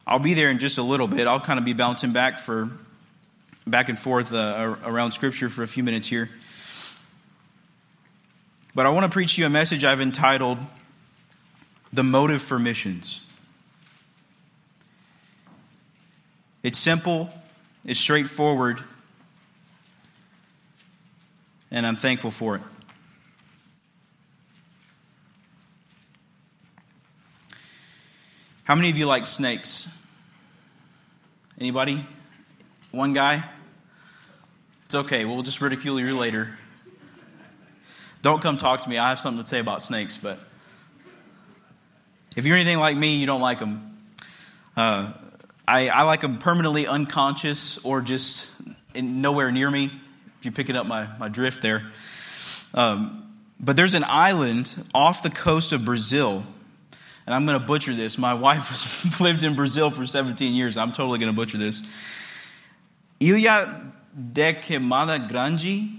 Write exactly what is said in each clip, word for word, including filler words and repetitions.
I'll be there in just a little bit. I'll kind of be bouncing back for back and forth uh, around Scripture for a few minutes here. But I want to preach to you a message I've entitled, The Motive for Missions. It's simple, it's straightforward, and I'm thankful for it. How many of you like snakes? Anybody? One guy? It's okay, we'll just ridicule you later. Don't come talk to me, I have something to say about snakes, but if you're anything like me, you don't like them. Uh, I, I like them permanently unconscious or just in, nowhere near me, if you're picking up my, my drift there. Um, but there's an island off the coast of Brazil, and I'm going to butcher this. My wife has lived in Brazil for seventeen years. I'm totally going to butcher this. Ilha de Queimada Grande.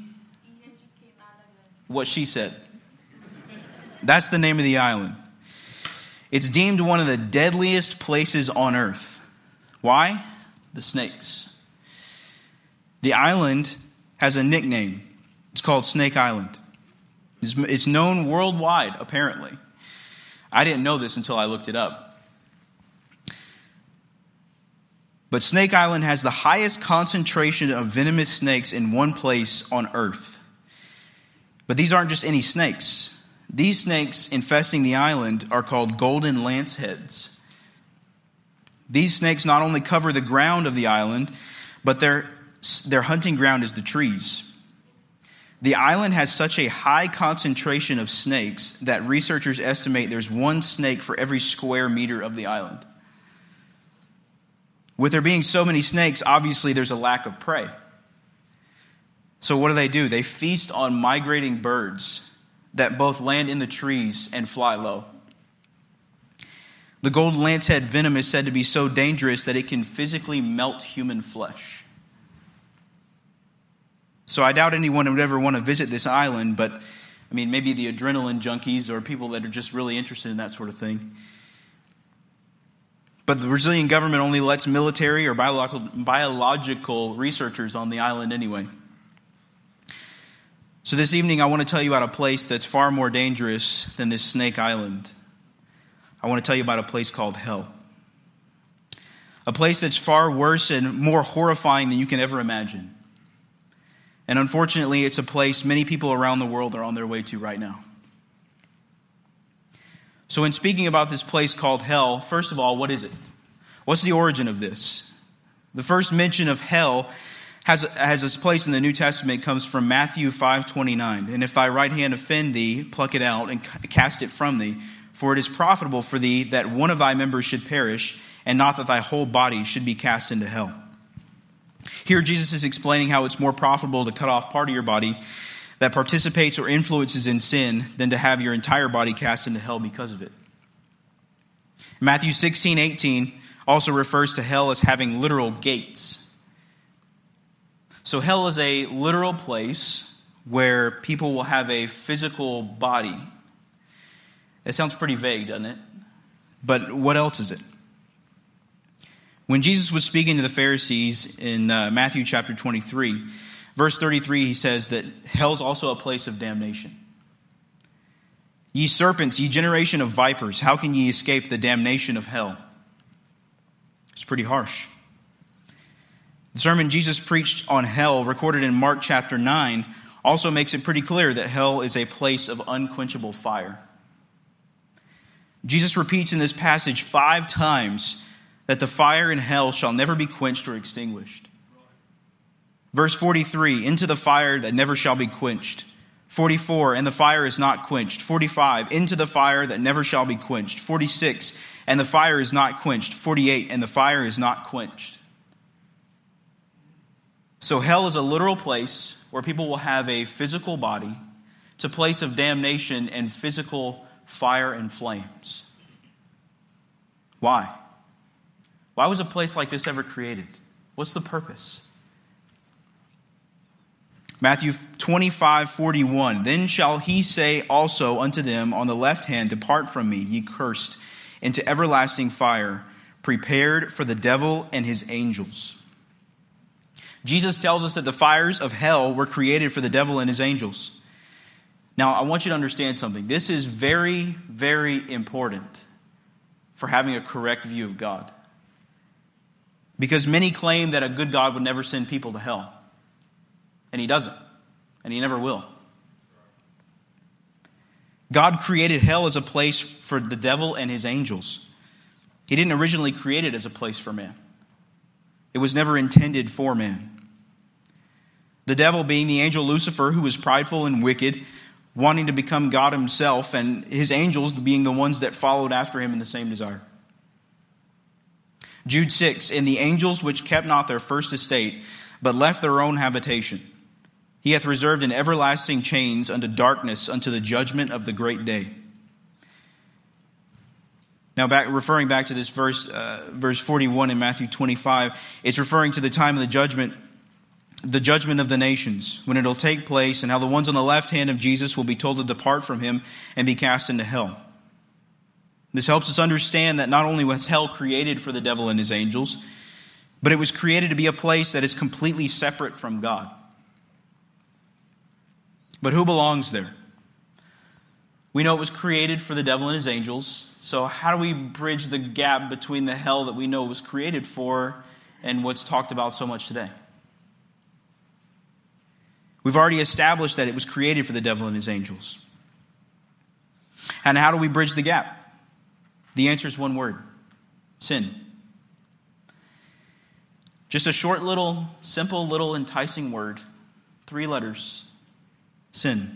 What she said. That's the name of the island. It's deemed one of the deadliest places on earth. Why? The snakes. The island has a nickname. It's called Snake Island. It's known worldwide, apparently. I didn't know this until I looked it up. But Snake Island has the highest concentration of venomous snakes in one place on earth. But these aren't just any snakes. These snakes infesting the island are called golden lanceheads. These snakes not only cover the ground of the island, but their, their hunting ground is the trees. The island has such a high concentration of snakes that researchers estimate there's one snake for every square meter of the island. With there being so many snakes, obviously there's a lack of prey. So what do they do? They feast on migrating birds that both land in the trees and fly low. The golden lancehead venom is said to be so dangerous that it can physically melt human flesh. So I doubt anyone would ever want to visit this island, but I mean, maybe the adrenaline junkies or people that are just really interested in that sort of thing. But the Brazilian government only lets military or biological, biological researchers on the island anyway. So this evening I want to tell you about a place that's far more dangerous than this Snake Island. I want to tell you about a place called hell. A place that's far worse and more horrifying than you can ever imagine. And unfortunately, it's a place many people around the world are on their way to right now. So in speaking about this place called hell, first of all, what is it? What's the origin of this? The first mention of hell has, has its place in the New Testament comes from Matthew five twenty-nine. And if thy right hand offend thee, pluck it out and cast it from thee. For it is profitable for thee that one of thy members should perish, and not that thy whole body should be cast into hell. Here Jesus is explaining how it's more profitable to cut off part of your body that participates or influences in sin than to have your entire body cast into hell because of it. Matthew sixteen eighteen also refers to hell as having literal gates. So hell is a literal place where people will have a physical body. That sounds pretty vague, doesn't it? But what else is it? When Jesus was speaking to the Pharisees in uh, Matthew chapter twenty-three, verse thirty-three, he says that hell's also a place of damnation. Ye serpents, ye generation of vipers, how can ye escape the damnation of hell? It's pretty harsh. The sermon Jesus preached on hell, recorded in Mark chapter nine, also makes it pretty clear that hell is a place of unquenchable fire. Jesus repeats in this passage five times that the fire in hell shall never be quenched or extinguished. Verse forty-three, into the fire that never shall be quenched. forty-four, and the fire is not quenched. forty-five, into the fire that never shall be quenched. forty-six, and the fire is not quenched. forty-eight, and the fire is not quenched. So hell is a literal place where people will have a physical body. It's a place of damnation and physical fire and flames. Why? Why was a place like this ever created? What's the purpose? Matthew twenty-five forty-one. Then shall he say also unto them on the left hand, Depart from me, ye cursed, into everlasting fire, prepared for the devil and his angels. Jesus tells us that the fires of hell were created for the devil and his angels. Now, I want you to understand something. This is very, very important for having a correct view of God. Because many claim that a good God would never send people to hell. And he doesn't. And he never will. God created hell as a place for the devil and his angels. He didn't originally create it as a place for man. It was never intended for man. The devil being the angel Lucifer, who was prideful and wicked, wanting to become God himself, and his angels being the ones that followed after him in the same desire. Jude six, and the angels which kept not their first estate, but left their own habitation, he hath reserved in everlasting chains unto darkness, unto the judgment of the great day. Now, back referring back to this verse, uh, verse forty-one in Matthew twenty-five, it's referring to the time of the judgment, the judgment of the nations, when it'll take place, and how the ones on the left hand of Jesus will be told to depart from him and be cast into hell. This helps us understand that not only was hell created for the devil and his angels, but it was created to be a place that is completely separate from God. But who belongs there? We know it was created for the devil and his angels. So how do we bridge the gap between the hell that we know it was created for and what's talked about so much today? We've already established that it was created for the devil and his angels. And how do we bridge the gap? The answer is one word: sin. Just a short little, simple little enticing word. Three letters. Sin.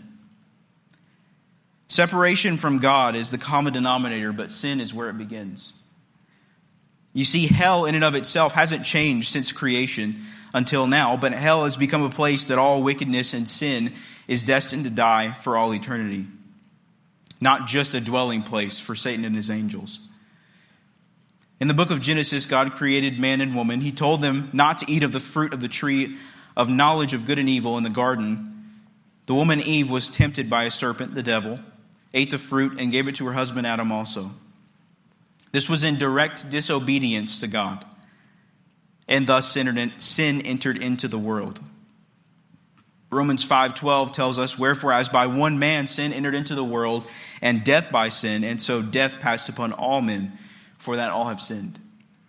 Separation from God is the common denominator, but sin is where it begins. You see, hell in and of itself hasn't changed since creation until now, but hell has become a place that all wickedness and sin is destined to die for all eternity. Not just a dwelling place for Satan and his angels. In the book of Genesis, God created man and woman. He told them not to eat of the fruit of the tree of knowledge of good and evil in the garden. The woman Eve was tempted by a serpent, the devil, ate the fruit, and gave it to her husband Adam also. This was in direct disobedience to God, and thus sin entered into the world. Romans five twelve tells us, wherefore as by one man sin entered into the world, and death by sin, and so death passed upon all men, for that all have sinned.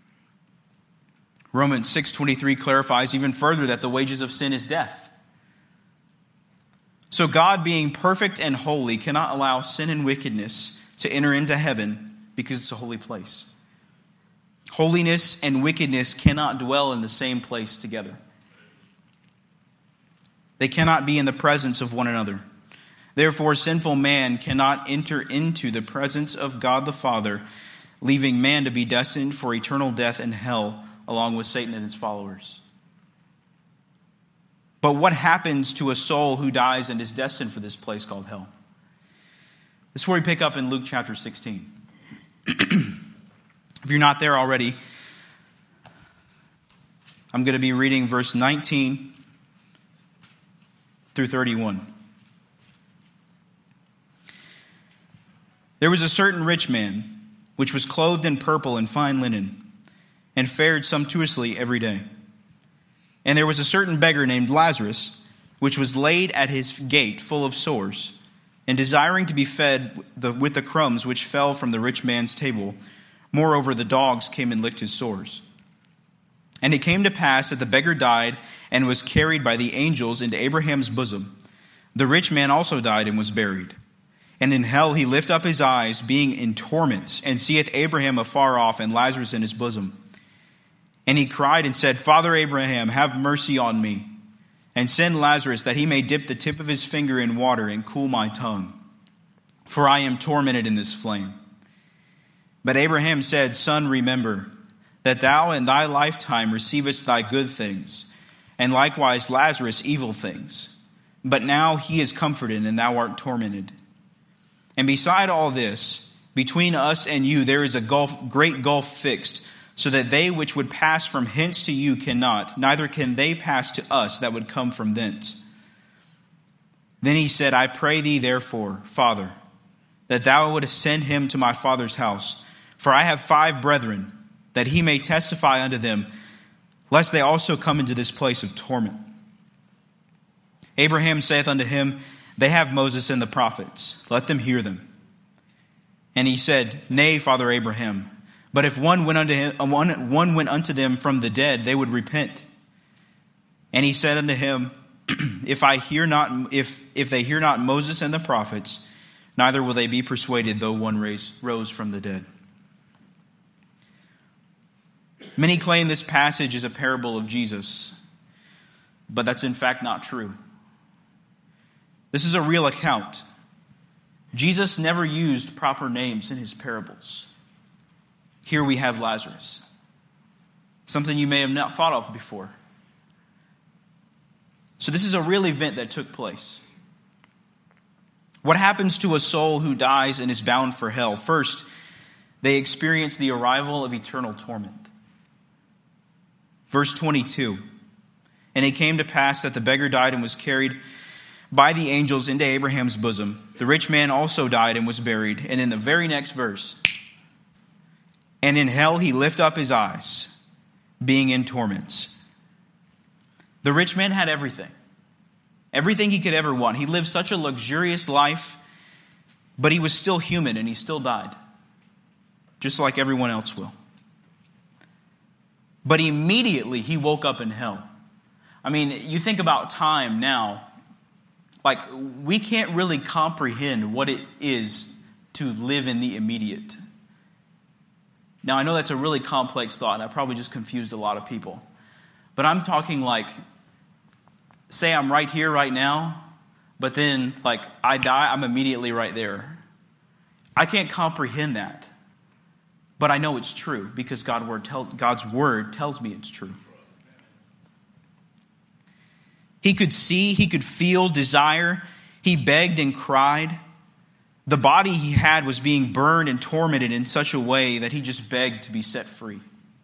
Romans six twenty-three clarifies even further that the wages of sin is death. So God, being perfect and holy, cannot allow sin and wickedness to enter into heaven because it's a holy place. Holiness and wickedness cannot dwell in the same place together. They cannot be in the presence of one another. Therefore, sinful man cannot enter into the presence of God the Father, leaving man to be destined for eternal death and hell along with Satan and his followers. But what happens to a soul who dies and is destined for this place called hell? This is where we pick up in Luke chapter sixteen. If you're not there already, I'm going to be reading verse nineteen through thirty-one. There was a certain rich man, which was clothed in purple and fine linen, and fared sumptuously every day. And there was a certain beggar named Lazarus, which was laid at his gate full of sores, and desiring to be fed with the crumbs which fell from the rich man's table. Moreover, the dogs came and licked his sores. And it came to pass that the beggar died and was carried by the angels into Abraham's bosom. The rich man also died and was buried. And in hell he lift up his eyes, being in torments, and seeth Abraham afar off, and Lazarus in his bosom. And he cried and said, Father Abraham, have mercy on me, and send Lazarus, that he may dip the tip of his finger in water and cool my tongue, for I am tormented in this flame. But Abraham said, Son, remember that thou in thy lifetime receivest thy good things, and likewise Lazarus evil things. But now he is comforted, and thou art tormented. And beside all this, between us and you there is a gulf, great gulf fixed, so that they which would pass from hence to you cannot, neither can they pass to us that would come from thence. Then he said, I pray thee therefore, Father, that thou wouldest send him to my father's house. For I have five brethren, that he may testify unto them, lest they also come into this place of torment. Abraham saith unto him, They have Moses and the prophets. Let them hear them. And he said, Nay, Father Abraham, but if one went unto him, one, one went unto them from the dead, they would repent. And he said unto him, If I hear not, if if they hear not Moses and the prophets, neither will they be persuaded, though one raise, rose from the dead. Many claim this passage is a parable of Jesus, but that's in fact not true. This is a real account. Jesus never used proper names in his parables. Here we have Lazarus, something you may have not thought of before. So this is a real event that took place. What happens to a soul who dies and is bound for hell? First, they experience the arrival of eternal torment. Verse twenty-two, And it came to pass that the beggar died and was carried by the angels into Abraham's bosom. The rich man also died and was buried. And in the very next verse, And in hell he lift up his eyes, being in torments. The rich man had everything. Everything he could ever want. He lived such a luxurious life, but he was still human and he still died. Just like everyone else will. But immediately he woke up in hell. I mean, you think about time now. Like, we can't really comprehend what it is to live in the immediate. Now, I know that's a really complex thought, and I probably just confused a lot of people. But I'm talking like, say I'm right here right now, but then, like, I die, I'm immediately right there. I can't comprehend that. But I know it's true because God word tell, God's word tells me it's true. He could see, he could feel desire. He begged and cried. The body he had was being burned and tormented in such a way that he just begged to be set free.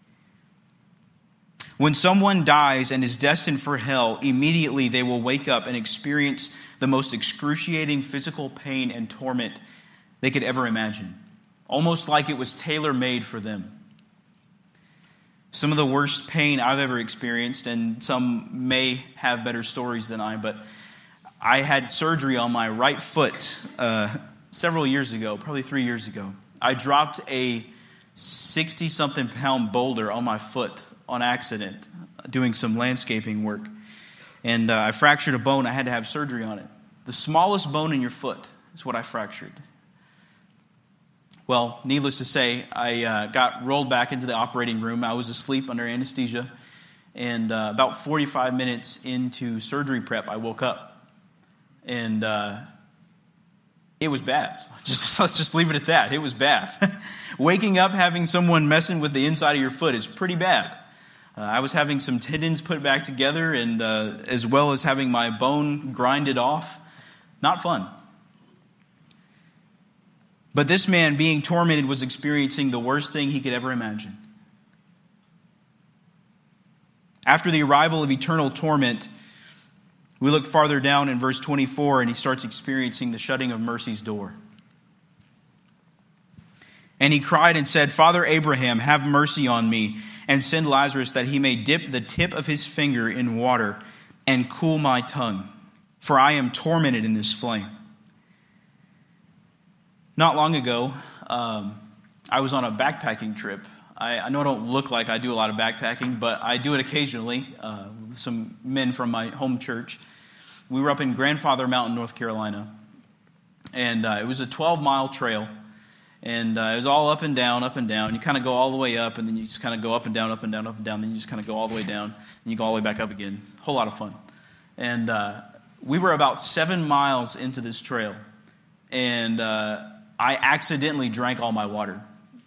When someone dies and is destined for hell, immediately they will wake up and experience the most excruciating physical pain and torment they could ever imagine. Almost like it was tailor-made for them. Some of the worst pain I've ever experienced, and some may have better stories than I, but I had surgery on my right foot uh, several years ago, probably three years ago. I dropped a sixty-something pound boulder on my foot on accident, doing some landscaping work. And uh, I fractured a bone. I had to have surgery on it. The smallest bone in your foot is what I fractured. Well, needless to say, I uh, got rolled back into the operating room. I was asleep under anesthesia. And uh, about forty-five minutes into surgery prep, I woke up. And uh, it was bad. Just let's just leave it at that. It was bad. Waking up, having someone messing with the inside of your foot is pretty bad. Uh, I was having some tendons put back together, and uh, as well as having my bone grinded off. Not fun. But this man, being tormented, was experiencing the worst thing he could ever imagine. After the arrival of eternal torment, we look farther down in verse twenty-four, and he starts experiencing the shutting of mercy's door. And he cried and said, Father Abraham, have mercy on me, and send Lazarus that he may dip the tip of his finger in water and cool my tongue, for I am tormented in this flame. Not long ago, um, I was on a backpacking trip. I, I know I don't look like I do a lot of backpacking, but I do it occasionally uh, with some men from my home church. We were up in Grandfather Mountain, North Carolina, and uh, it was a twelve-mile trail, and uh, it was all up and down, up and down. You kind of go all the way up, and then you just kind of go up and down, up and down, up and down, then you just kind of go all the way down, and you go all the way back up again. Whole lot of fun. And uh, we were about seven miles into this trail, and uh, I accidentally drank all my water.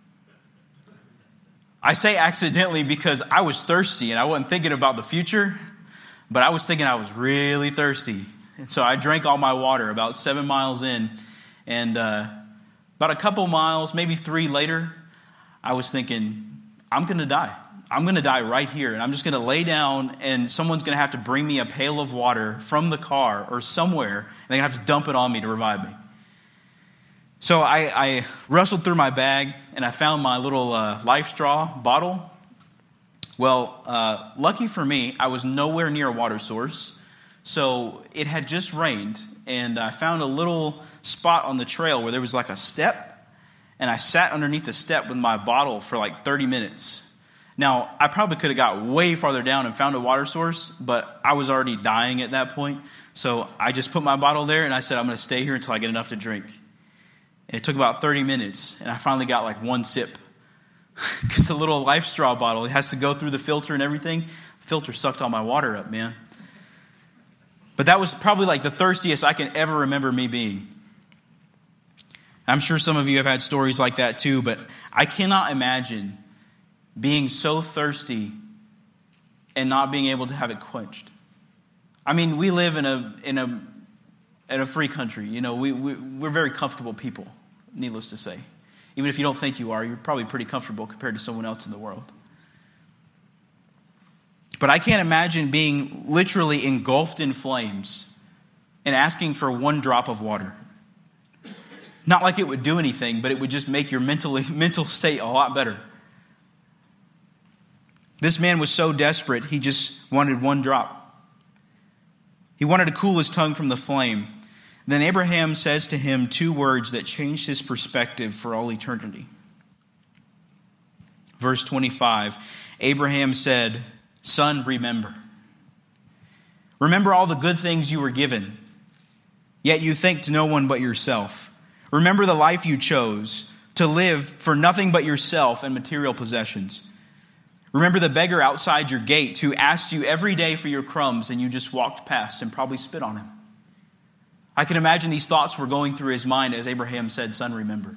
I say accidentally because I was thirsty and I wasn't thinking about the future, but I was thinking I was really thirsty. And so I drank all my water about seven miles in. And uh, about a couple miles, maybe three later, I was thinking, I'm going to die. I'm going to die right here. And I'm just going to lay down and someone's going to have to bring me a pail of water from the car or somewhere. And they're going to have to dump it on me to revive me. So I, I rustled through my bag and I found my little uh, Life Straw bottle. Well, uh, lucky for me, I was nowhere near a water source. So it had just rained, and I found a little spot on the trail where there was like a step, and I sat underneath the step with my bottle for like thirty minutes. Now, I probably could have got way farther down and found a water source, but I was already dying at that point. So I just put my bottle there, and I said, I'm going to stay here until I get enough to drink. And it took about thirty minutes, and I finally got like one sip. Because the little Life Straw bottle, it has to go through the filter and everything. The filter sucked all my water up, man. But that was probably like the thirstiest I can ever remember me being. I'm sure some of you have had stories like that too, but I cannot imagine being so thirsty and not being able to have it quenched. I mean, we live in a in a in a free country. You know, we, we we're very comfortable people, needless to say. Even if you don't think you are, you're probably pretty comfortable compared to someone else in the world. But I can't imagine being literally engulfed in flames and asking for one drop of water. Not like it would do anything, but it would just make your mentally, mental state a lot better. This man was so desperate, he just wanted one drop. He wanted to cool his tongue from the flame. Then Abraham says to him two words that changed his perspective for all eternity. Verse twenty-five, Abraham said, "Son, remember. Remember all the good things you were given, yet you think to no one but yourself. Remember the life you chose, to live for nothing but yourself and material possessions. Remember the beggar outside your gate who asked you every day for your crumbs and you just walked past and probably spit on him." I can imagine these thoughts were going through his mind as Abraham said, "Son, remember."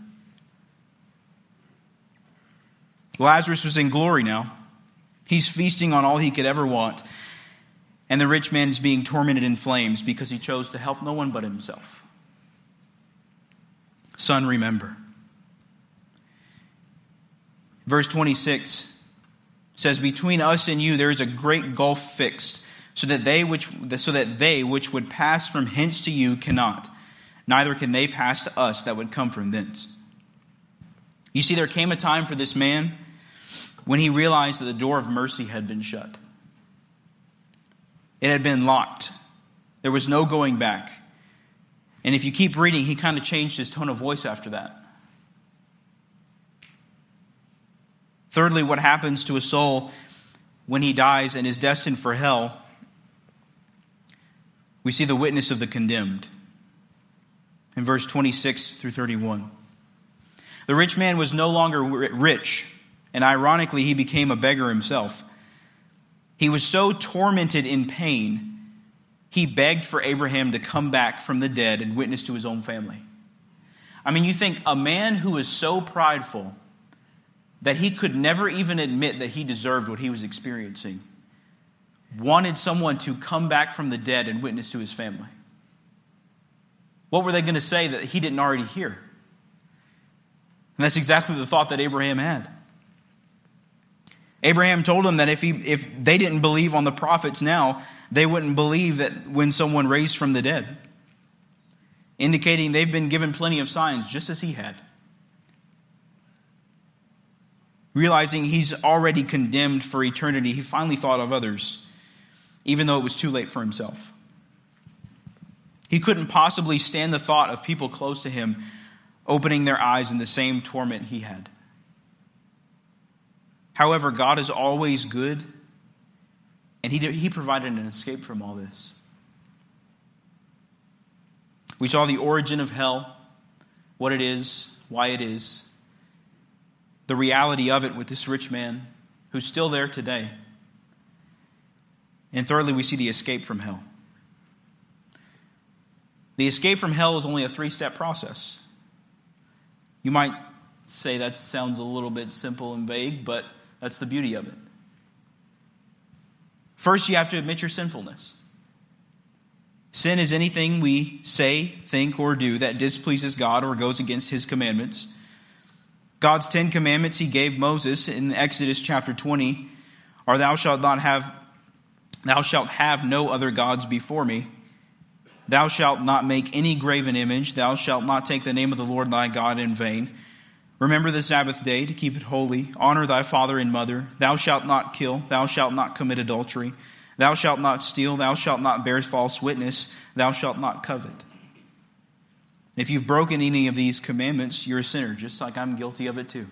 Lazarus was in glory now. He's feasting on all he could ever want. And the rich man is being tormented in flames because he chose to help no one but himself. Son, remember. Verse twenty-six says, "Between us and you there is a great gulf fixed, so that they which so that they which would pass from hence to you cannot, neither can they pass to us that would come from thence." You see, there came a time for this man when he realized that the door of mercy had been shut. It had been locked. There was no going back. And if you keep reading, he kind of changed his tone of voice after that. Thirdly, what happens to a soul when he dies and is destined for hell? We see the witness of the condemned in verse twenty-six through thirty-one. The rich man was no longer rich, and ironically, he became a beggar himself. He was so tormented in pain, he begged for Abraham to come back from the dead and witness to his own family. I mean, you think a man who is so prideful that he could never even admit that he deserved what he was experiencing wanted someone to come back from the dead and witness to his family. What were they going to say that he didn't already hear? And that's exactly the thought that Abraham had. Abraham told him that if he if they didn't believe on the prophets now, they wouldn't believe that when someone raised from the dead, indicating they've been given plenty of signs just as he had. Realizing he's already condemned for eternity, he finally thought of others, even though it was too late for himself. He couldn't possibly stand the thought of people close to him opening their eyes in the same torment he had. However, God is always good, and he, he provided an escape from all this. We saw the origin of hell, what it is, why it is, the reality of it with this rich man who's still there today. And thirdly, we see the escape from hell. The escape from hell is only a three-step process. You might say that sounds a little bit simple and vague, but that's the beauty of it. First, you have to admit your sinfulness. Sin is anything we say, think, or do that displeases God or goes against his commandments. God's Ten Commandments he gave Moses in Exodus chapter twenty are thou shalt not have, thou shalt have no other gods before me. Thou shalt not make any graven image. Thou shalt not take the name of the Lord thy God in vain. Remember the Sabbath day to keep it holy. Honor thy father and mother. Thou shalt not kill. Thou shalt not commit adultery. Thou shalt not steal. Thou shalt not bear false witness. Thou shalt not covet. If you've broken any of these commandments, you're a sinner, just like I'm guilty of it too.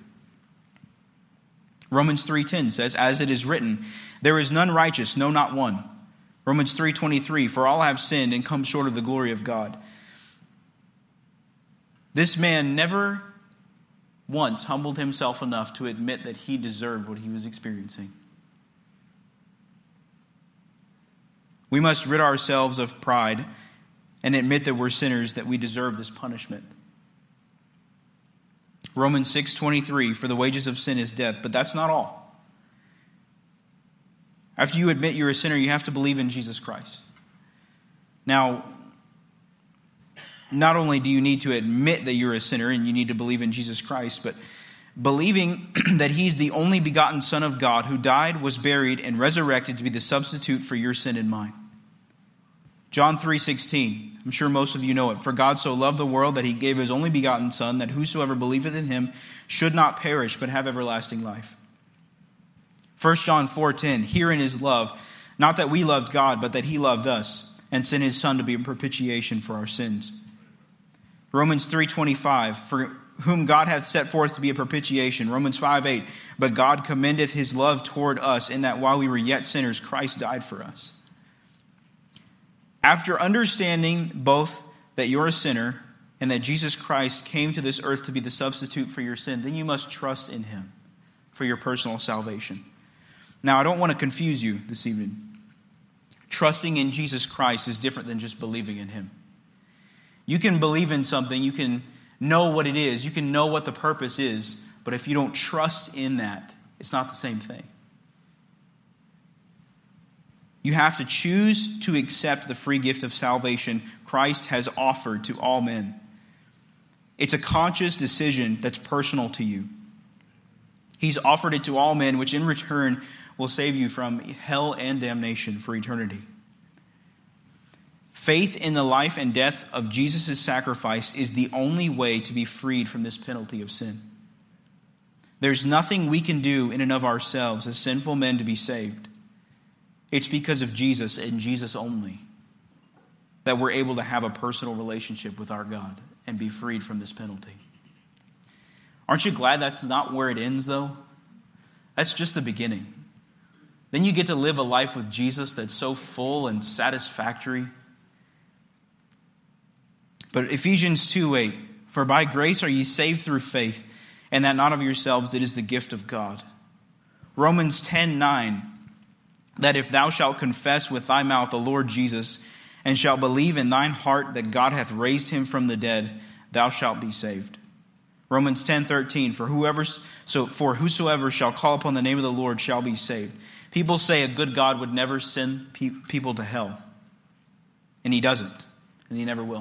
Romans three ten says, as it is written, there is none righteous, no, not one. Romans three twenty-three, for all have sinned and come short of the glory of God. This man never once humbled himself enough to admit that he deserved what he was experiencing. We must rid ourselves of pride and admit that we're sinners, that we deserve this punishment. Romans six twenty-three, for the wages of sin is death. But that's not all. After you admit you're a sinner, you have to believe in Jesus Christ. Now, not only do you need to admit that you're a sinner and you need to believe in Jesus Christ, but believing that he's the only begotten Son of God who died, was buried, and resurrected to be the substitute for your sin and mine. John three sixteen, I'm sure most of you know it. For God so loved the world that he gave his only begotten Son, that whosoever believeth in him should not perish, but have everlasting life. First John four ten, herein is love, not that we loved God, but that he loved us, and sent his Son to be a propitiation for our sins. Romans three twenty-five, for whom God hath set forth to be a propitiation. Romans five eight, but God commendeth his love toward us, in that while we were yet sinners, Christ died for us. After understanding both that you're a sinner and that Jesus Christ came to this earth to be the substitute for your sin, then you must trust in him for your personal salvation. Now, I don't want to confuse you this evening. Trusting in Jesus Christ is different than just believing in him. You can believe in something, you can know what it is, you can know what the purpose is, but if you don't trust in that, it's not the same thing. You have to choose to accept the free gift of salvation Christ has offered to all men. It's a conscious decision that's personal to you. He's offered it to all men, which in return will save you from hell and damnation for eternity. Faith in the life and death of Jesus' sacrifice is the only way to be freed from this penalty of sin. There's nothing we can do in and of ourselves as sinful men to be saved. It's because of Jesus and Jesus only that we're able to have a personal relationship with our God and be freed from this penalty. Aren't you glad that's not where it ends, though? That's just the beginning. Then you get to live a life with Jesus that's so full and satisfactory. But Ephesians two eight, for by grace are ye saved through faith, and that not of yourselves, it is the gift of God. Romans ten nine, that if thou shalt confess with thy mouth the Lord Jesus, and shalt believe in thine heart that God hath raised him from the dead, thou shalt be saved. Romans ten thirteen, for whoever so for whosoever shall call upon the name of the Lord shall be saved. People say a good God would never send pe- people to hell. And he doesn't, and he never will.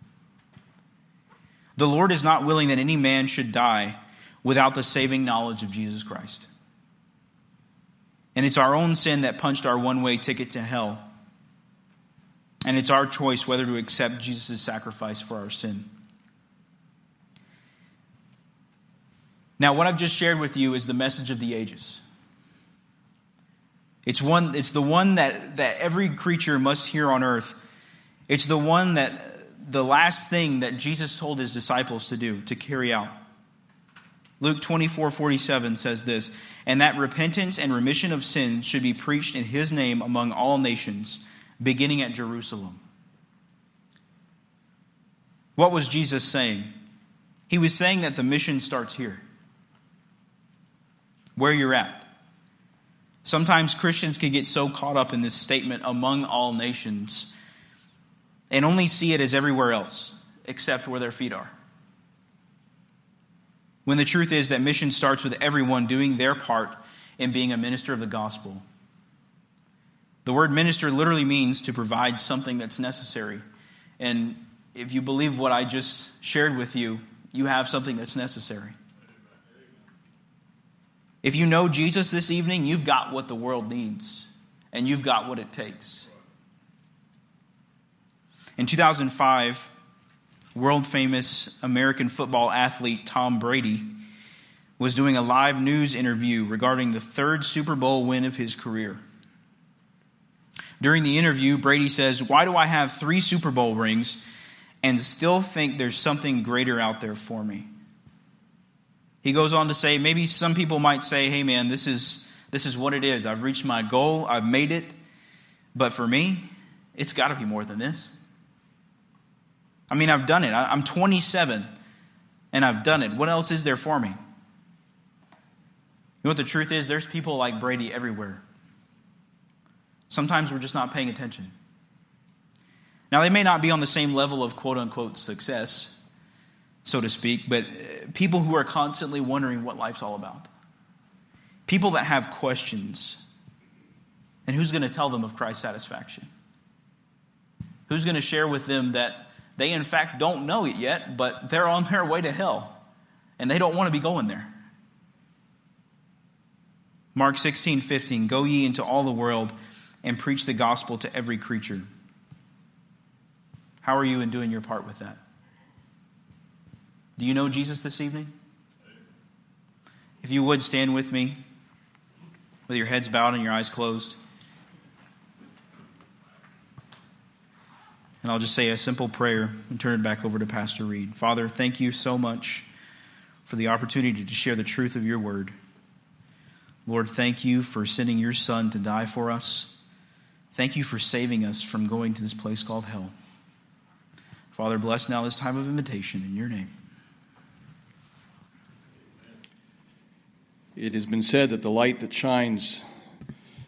The Lord is not willing that any man should die without the saving knowledge of Jesus Christ. And it's our own sin that punched our one-way ticket to hell. And it's our choice whether to accept Jesus' sacrifice for our sin. Now, what I've just shared with you is the message of the ages. It's one. It's the one that, that every creature must hear on earth. It's the one that, the last thing that Jesus told his disciples to do, to carry out. Luke twenty-four forty-seven says this, and that repentance and remission of sins should be preached in his name among all nations, beginning at Jerusalem. What was Jesus saying? He was saying that the mission starts here, where you're at. Sometimes Christians can get so caught up in this statement, among all nations, and only see it as everywhere else, except where their feet are. When the truth is that mission starts with everyone doing their part in being a minister of the gospel. The word minister literally means to provide something that's necessary. And if you believe what I just shared with you, you have something that's necessary. If you know Jesus this evening, you've got what the world needs. And you've got what it takes. In two thousand five, world-famous American football athlete Tom Brady was doing a live news interview regarding the third Super Bowl win of his career. During the interview, Brady says, "Why do I have three Super Bowl rings and still think there's something greater out there for me?" He goes on to say, maybe some people might say, "Hey man, this is this is what it is. I've reached my goal. I've made it. But for me, it's got to be more than this. I mean, I've done it. I'm twenty-seven and I've done it. What else is there for me?" You know what the truth is? There's people like Brady everywhere. Sometimes we're just not paying attention. Now, they may not be on the same level of quote-unquote success, so to speak, but people who are constantly wondering what life's all about. People that have questions. And who's going to tell them of Christ's satisfaction? Who's going to share with them that they in fact don't know it yet, but they're on their way to hell, and they don't want to be going there? Mark sixteen fifteen, "Go ye into all the world and preach the gospel to every creature." How are you in doing your part with that? Do you know Jesus this evening? If you would, stand with me with your heads bowed and your eyes closed. And I'll just say a simple prayer and turn it back over to Pastor Reed. Father, thank you so much for the opportunity to share the truth of your word. Lord, thank you for sending your Son to die for us. Thank you for saving us from going to this place called hell. Father, bless now this time of invitation in your name. It has been said that the light that shines